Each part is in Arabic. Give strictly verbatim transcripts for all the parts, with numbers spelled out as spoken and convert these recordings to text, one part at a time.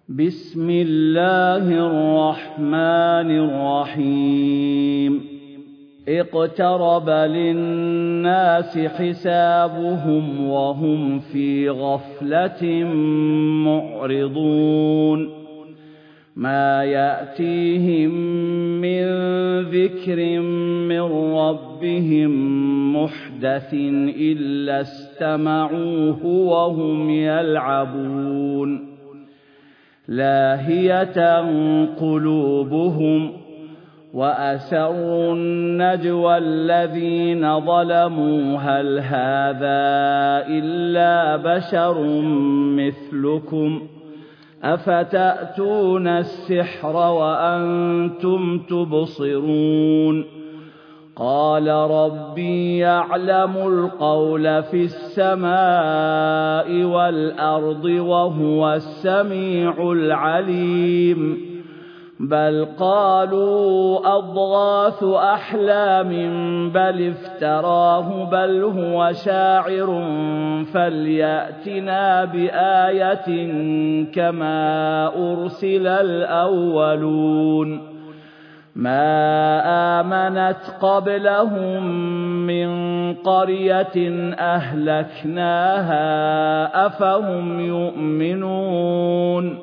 بسم الله الرحمن الرحيم اقترب للناس حسابهم وهم في غفلة معرضون ما يأتيهم من ذكر من ربهم محدث إلا استمعوه وهم يلعبون لاهية قلوبهم وأسروا النجوى الذين ظلموا هل هذا إلا بشر مثلكم أفتأتون السحر وأنتم تبصرون قال ربي يعلم القول في السماء والأرض وهو السميع العليم بل قالوا أضغاث أحلام بل افتراه بل هو شاعر فليأتنا بآية كما أرسل الأولون ما آمنت قبلهم من قرية أهلكناها أفهم يؤمنون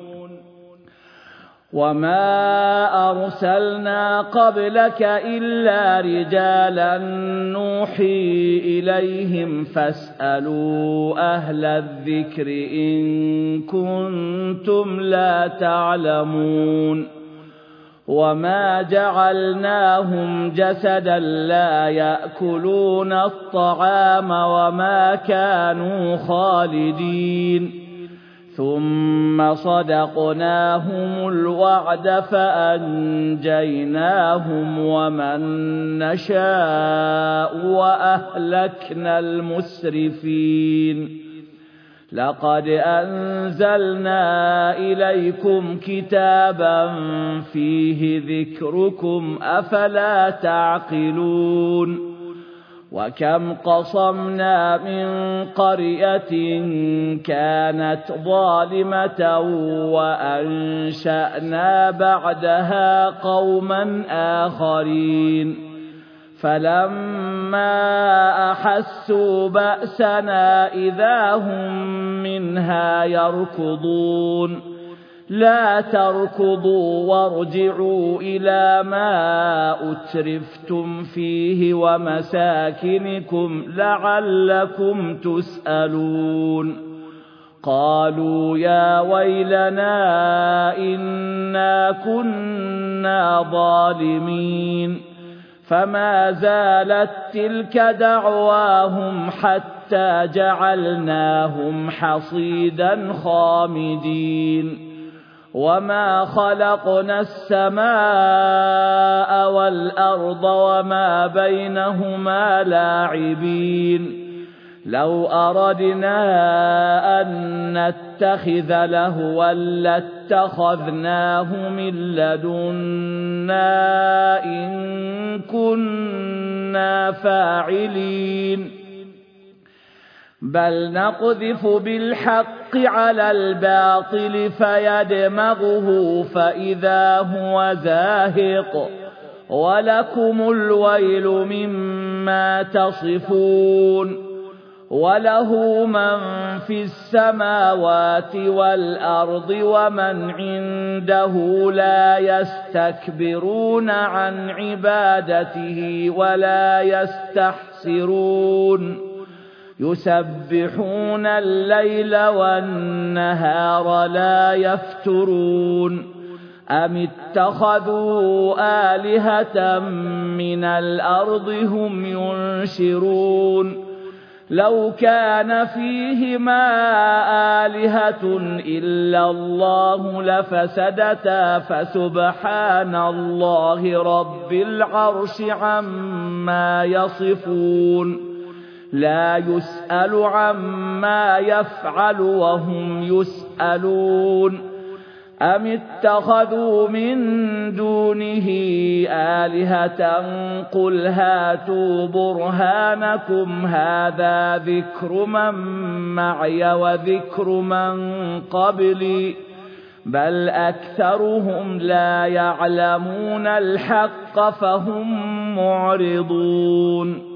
وما أرسلنا قبلك إلا رجالا نوحي إليهم فاسألوا أهل الذكر إن كنتم لا تعلمون وما جعلناهم جسدا لا يأكلون الطعام وما كانوا خالدين ثم صدقناهم الوعد فأنجيناهم ومن نشاء وأهلكنا المسرفين لقد أنزلنا إليكم كتابا فيه ذكركم أفلا تعقلون وكم قصمنا من قرية كانت ظالمة وأنشأنا بعدها قوما آخرين فلما أحسوا بأسنا إذا هم منها يركضون لا تركضوا وارجعوا إلى ما أترفتم فيه ومساكنكم لعلكم تسألون قالوا يا ويلنا إنا كنا ظالمين فما زالت تلك دعواهم حتى جعلناهم حصيدا خامدين وما خلقنا السماء والأرض وما بينهما لاعبين لو أردنا أن نتخذ لهوا لاتخذناه من لدنا إن كنا فاعلين بل نقذف بالحق على الباطل فيدمغه فإذا هو زاهق ولكم الويل مما تصفون وله من في السماوات والأرض ومن عنده لا يستكبرون عن عبادته ولا يستحسرون يسبحون الليل والنهار لا يفترون أم اتخذوا آلهة من الأرض هم ينشرون لو كان فيهما آلهة إلا الله لفسدتا فسبحان الله رب العرش عما يصفون لا يسأل عما يفعل وهم يسألون أم اتخذوا من دونه آلهة قل هاتوا برهانكم هذا ذكر من معي وذكر من قبلي بل أكثرهم لا يعلمون الحق فهم معرضون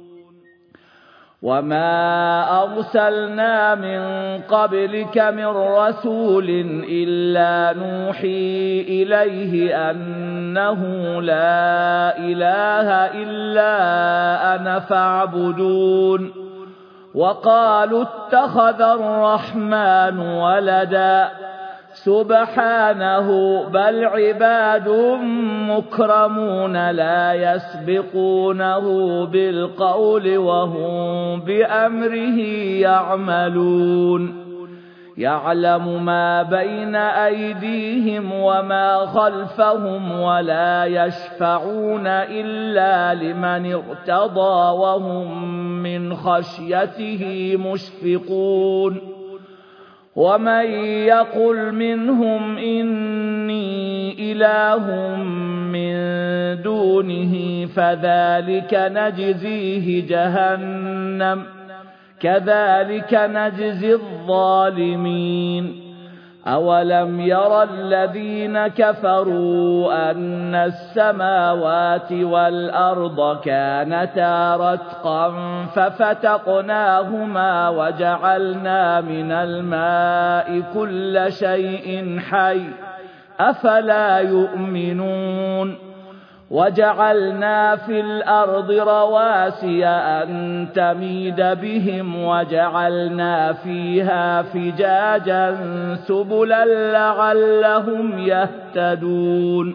وما أرسلنا من قبلك من رسول إلا نوحي إليه أنه لا إله إلا أنا فاعبدون وقالوا اتخذ الرحمن ولدا سبحانه بل عباد مكرمون لا يسبقونه بالقول وهم بأمره يعملون يعلم ما بين أيديهم وما خلفهم ولا يشفعون إلا لمن ارتضى وهم من خشيته مشفقون ومن يقل منهم إني إله من دونه فذلك نجزيه جهنم كذلك نجزي الظالمين أولم يرى الذين كفروا أن السماوات والأرض كانتا رتقا ففتقناهما وجعلنا من الماء كل شيء حي أفلا يؤمنون وجعلنا في الأرض رواسي أن تميد بهم وجعلنا فيها فجاجا سبلا لعلهم يهتدون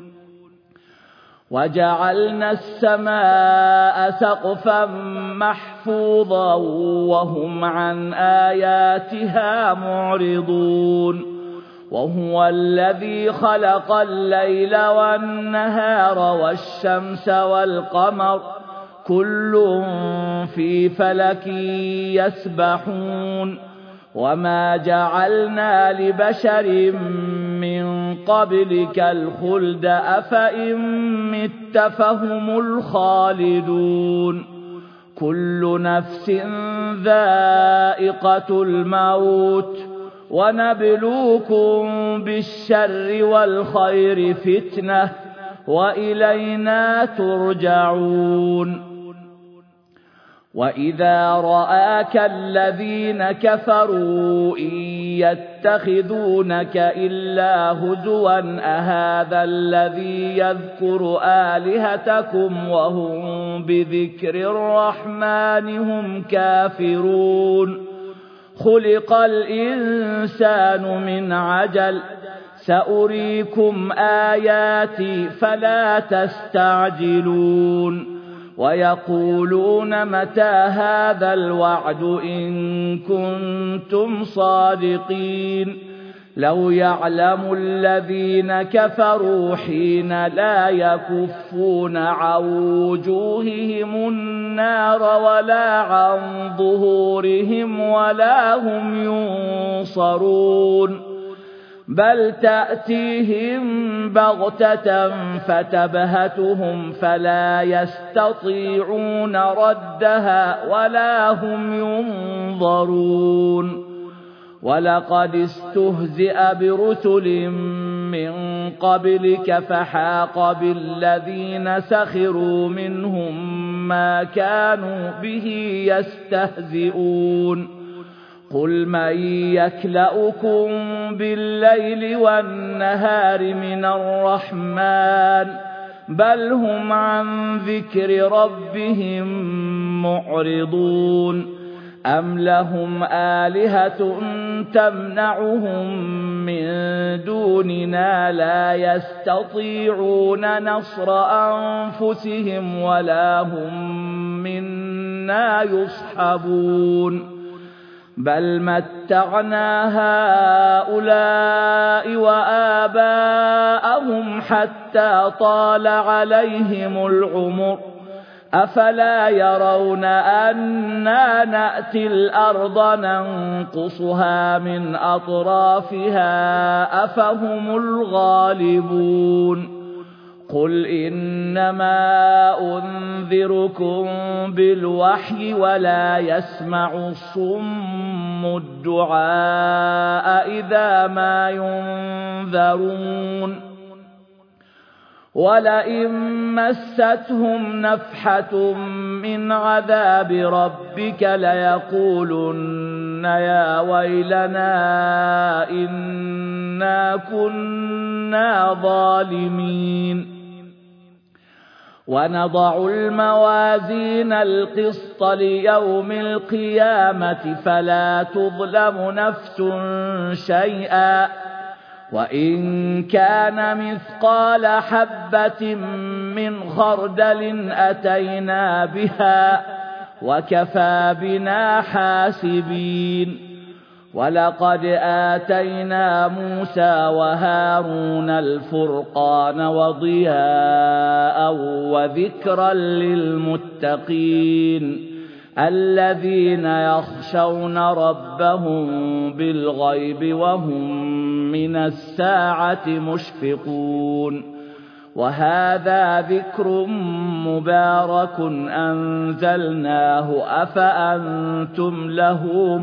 وجعلنا السماء سقفا محفوظا وهم عن آياتها معرضون وهو الذي خلق الليل والنهار والشمس والقمر كل في فلك يسبحون وما جعلنا لبشر من قبلك الخلد أفإن مت فهم الخالدون كل نفس ذائقة الموت ونبلوكم بالشر والخير فتنة وإلينا ترجعون وإذا رآك الذين كفروا إن يتخذونك إلا هزوا أهذا الذي يذكر آلهتكم وهم بذكر الرحمن هم كافرون خلق الإنسان من عجل سأريكم آياتي فلا تستعجلون ويقولون متى هذا الوعد إن كنتم صادقين لو يعلم الذين كفروا حين لا يكفون عن وجوههم النار ولا عن ظهورهم ولا هم ينصرون بل تأتيهم بغتة فتبهتهم فلا يستطيعون ردها ولا هم ينظرون ولقد استهزئ برسل من قبلك فحاق بالذين سخروا منهم ما كانوا به يستهزئون قل من يكلؤكم بالليل والنهار من الرحمن بل هم عن ذكر ربهم معرضون أم لهم آلهة تمنعهم من دوننا لا يستطيعون نصر أنفسهم ولا هم منا يصحبون بل متعنا هؤلاء وآباءهم حتى طال عليهم العمر أفلا يرون أنا نأتي الأرض ننقصها من أطرافها أفهم الغالبون قل إنما أنذركم بالوحي ولا يسمع الصم الدعاء إذا ما ينذرون ولئن مستهم نفحة من عذاب ربك ليقولن يا ويلنا إنا كنا ظالمين ونضع الموازين القسط ليوم القيامة فلا تظلم نفس شيئا وإن كان مثقال حبة من خردل أتينا بها وكفى بنا حاسبين ولقد آتينا موسى وهارون الفرقان وضياء وذكرا للمتقين الذين يخشون ربهم بالغيب وهم من الساعة مشفقون وهذا ذكر مبارك أنزلناه أفأنتم له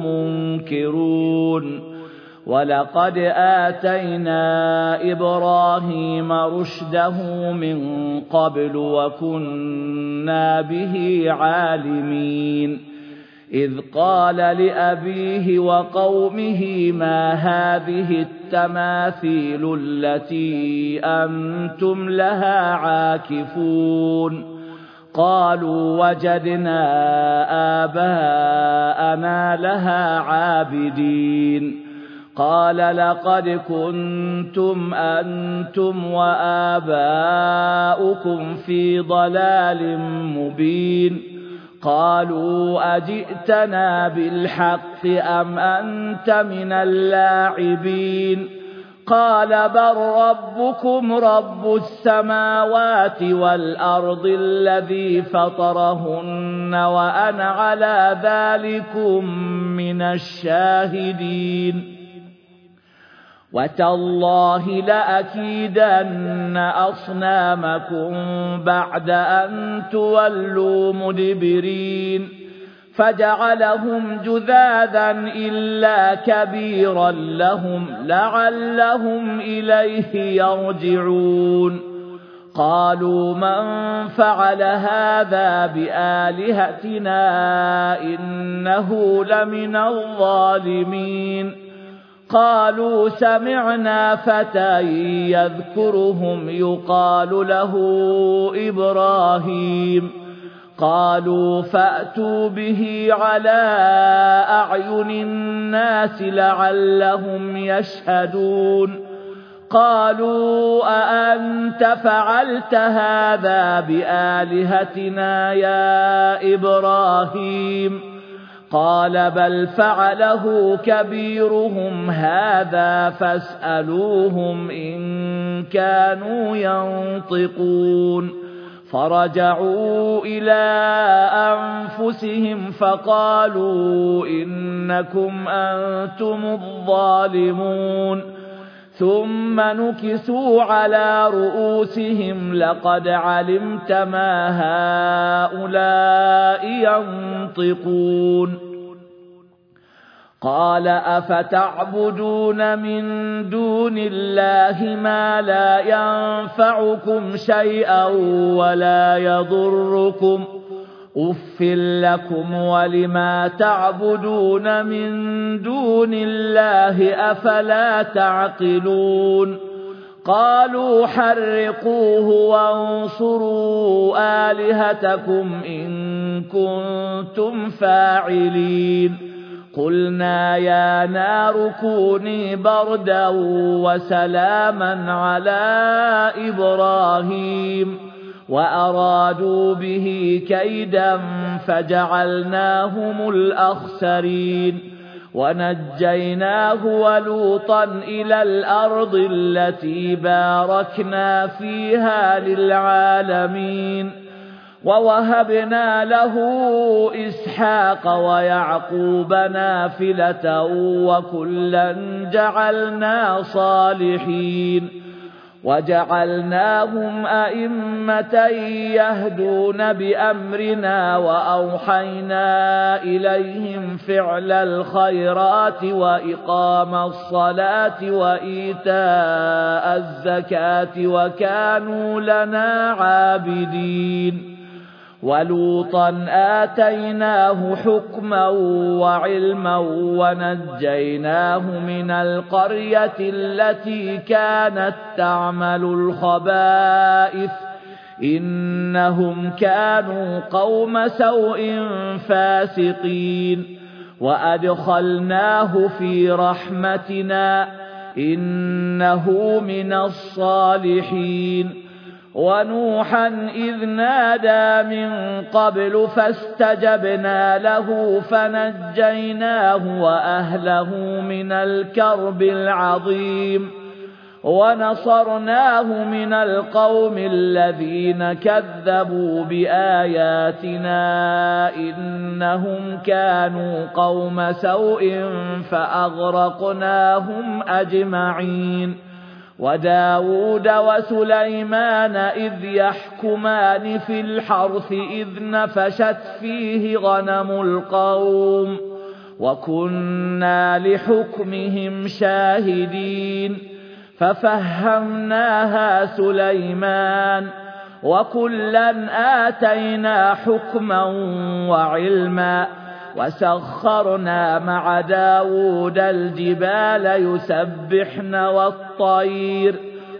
منكرون ولقد آتينا إبراهيم رشده من قبل وكنا به عالمين إذ قال لأبيه وقومه ما هذه التماثيل التي أنتم لها عاكفون قالوا وجدنا آباءنا لها عابدين قال لقد كنتم أنتم وآباؤكم في ضلال مبين قالوا أجئتنا بالحق أم أنت من اللاعبين قال بل ربكم رب السماوات والأرض الذي فطرهن وأنا على ذلكم من الشاهدين وتالله لأكيدن أصنامكم بعد أن تولوا مدبرين فجعلهم جذاذا إلا كبيرا لهم لعلهم إليه يرجعون قالوا من فعل هذا بآلهتنا إنه لمن الظالمين قالوا سمعنا فتى يذكرهم يقال له إبراهيم قالوا فأتوا به على أعين الناس لعلهم يشهدون قالوا أأنت فعلت هذا بآلهتنا يا إبراهيم قال بل فعله كبيرهم هذا فاسألوهم إن كانوا ينطقون فرجعوا إلى أنفسهم فقالوا إنكم أنتم الظالمون ثم نكسوا على رؤوسهم لقد علمت ما هؤلاء ينطقون قال أفتعبدون من دون الله ما لا ينفعكم شيئا ولا يضركم أف لكم ولما تعبدون من دون الله أفلا تعقلون قالوا حرقوه وانصروا آلهتكم إن كنتم فاعلين قلنا يا نار كوني بردا وسلاما على إبراهيم وأرادوا به كيدا فجعلناهم الأخسرين ونجيناه ولوطا إلى الأرض التي باركنا فيها للعالمين ووهبنا له إسحاق ويعقوب نافلة وكلا جعلنا صالحين وجعلناهم أئمة يهدون بأمرنا وأوحينا إليهم فعل الخيرات وإقام الصلاة وإيتاء الزكاة وكانوا لنا عابدين ولوطا آتيناه حكما وعلما ونجيناه من القرية التي كانت تعمل الخبائث إنهم كانوا قوم سوء فاسقين وأدخلناه في رحمتنا إنه من الصالحين ونوحا إذ نادى من قبل فاستجبنا له فنجيناه وأهله من الكرب العظيم ونصرناه من القوم الذين كذبوا بآياتنا إنهم كانوا قوم سوء فأغرقناهم أجمعين وداود وسليمان إذ يحكمان في الحرث إذ نفشت فيه غنم القوم وكنا لحكمهم شاهدين ففهمناها سليمان وكلا آتينا حكما وعلما وسخرنا مع داود الجبال يسبحن والطير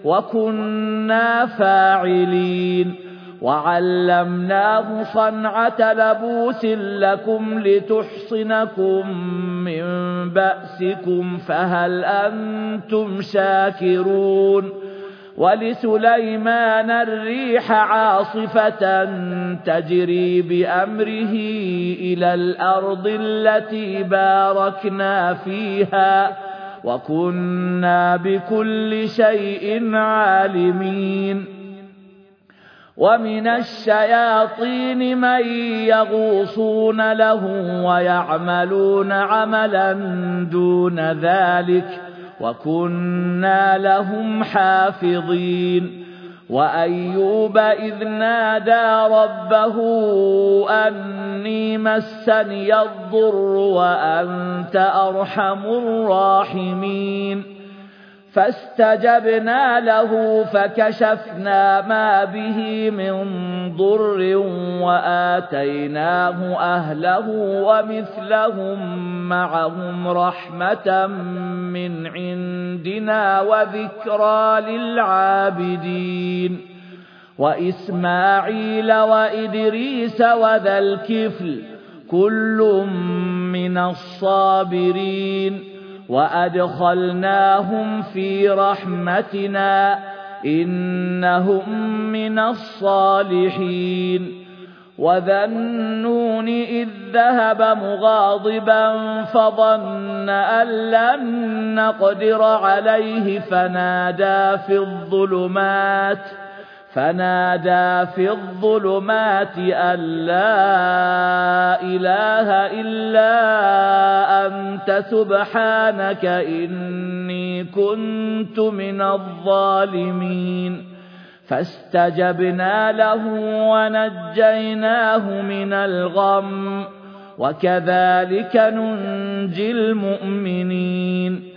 وكنا فاعلين وعلمناه صنعة لبوس لكم لتحصنكم من بأسكم فهل أنتم شاكرون ولسليمان الريح عاصفة تجري بأمره إلى الأرض التي باركنا فيها وكنا بكل شيء عالمين ومن الشياطين من يغوصون له ويعملون عملا دون ذلك وكنا لهم حافظين وأيوب إذ نادى ربه أني مسني الضر وأنت أرحم الراحمين فاستجبنا له فكشفنا ما به من ضر وآتيناه أهله ومثلهم معهم رحمة من عندنا وذكرى للعابدين وإسماعيل وإدريس وذا الكفل كل من الصابرين وأدخلناهم في رحمتنا إنهم من الصالحين وذا النون إذ ذهب مغاضبا فظن أن لن نقدر عليه فنادى في الظلمات فنادى في الظلمات أن لا إله إلا أنت سبحانك إني كنت من الظالمين فاستجبنا له ونجيناه من الغم وكذلك ننجي المؤمنين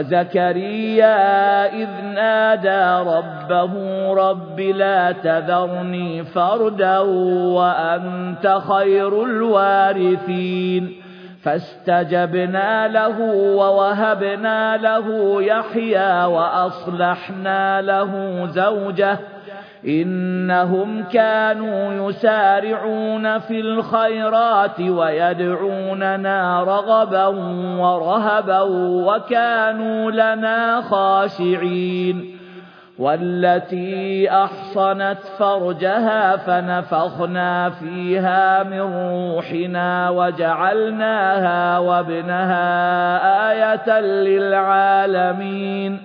وزكريا إذ نادى ربه رب لا تذرني فردا وأنت خير الوارثين فاستجبنا له ووهبنا له يحيى وأصلحنا له زوجه إنهم كانوا يسارعون في الخيرات ويدعوننا رغبا ورهبا وكانوا لنا خاشعين والتي أحصنت فرجها فنفخنا فيها من روحنا وجعلناها وابنها آية للعالمين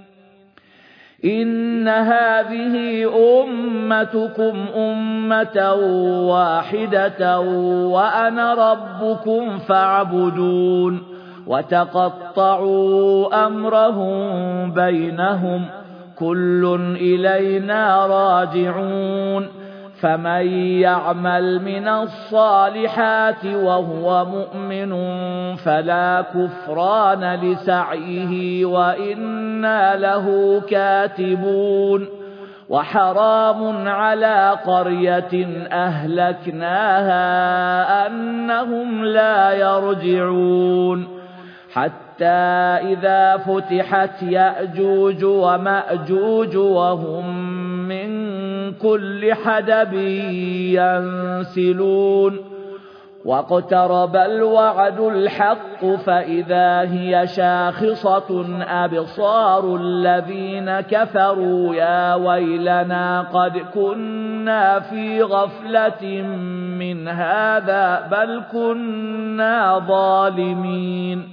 إن هذه أمتكم أمة واحدة وأنا ربكم فاعبدون وتقطعوا أمرهم بينهم كل إلينا راجعون فمن يعمل من الصالحات وهو مؤمن فلا كفران لسعيه وإنا له كاتبون وحرام على قرية أهلكناها أنهم لا يرجعون حتى إذا فتحت يأجوج ومأجوج وهم من كل حدب ينسلون واقترب الوعد الحق فإذا هي شاخصة أبصار الذين كفروا يا ويلنا قد كنا في غفلة من هذا بل كنا ظالمين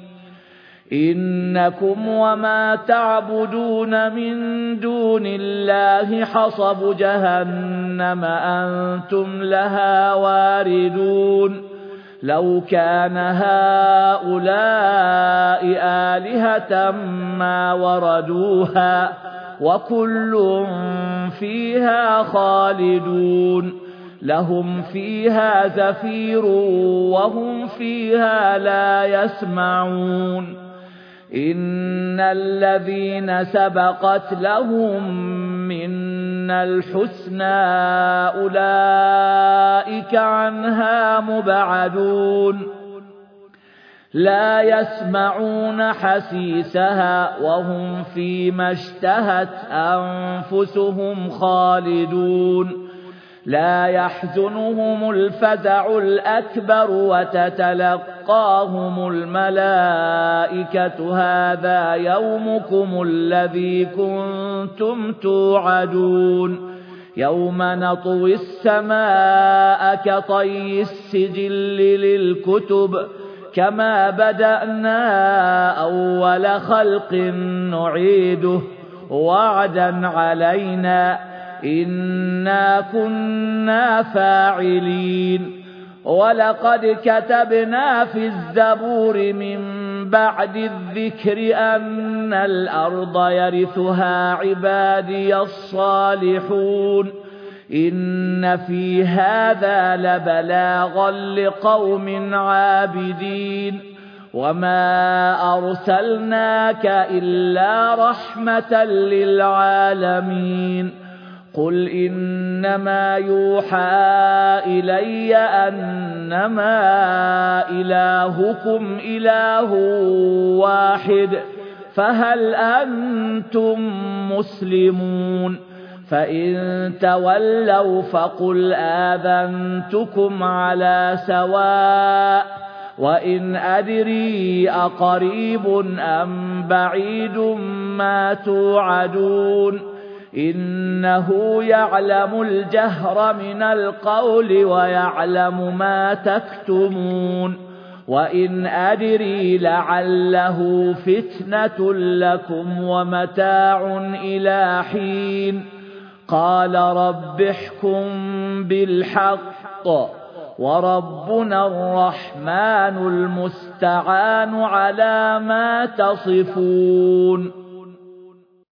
إنكم وما تعبدون من دون الله حصب جهنم أنتم لها واردون لو كان هؤلاء آلهة ما وردوها وكل فيها خالدون لهم فيها زفير وهم فيها لا يسمعون إن الذين سبقت لهم منا الحسنى أولئك عنها مبعدون لا يسمعون حسيسها وهم فيما اشتهت أنفسهم خالدون لا يحزنهم الفزع الأكبر وتتلقاهم الملائكة هذا يومكم الذي كنتم توعدون يوم نطوي السماء كطي السجل للكتب كما بدأنا أول خلق نعيده وعدا علينا إنا كنا فاعلين ولقد كتبنا في الزبور من بعد الذكر أن الأرض يرثها عبادي الصالحون إن في هذا لبلاغا لقوم عابدين وما أرسلناك إلا رحمة للعالمين قل إنما يوحى إلي أنما إلهكم إله واحد فهل أنتم مسلمون فإن تولوا فقل آذنتكم على سواء وإن أدري أقريب أم بعيد ما توعدون إنه يعلم الجهر من القول ويعلم ما تكتمون وإن أدري لعله فتنة لكم ومتاع إلى حين قال رب احكم بالحق وربنا الرحمن المستعان على ما تصفون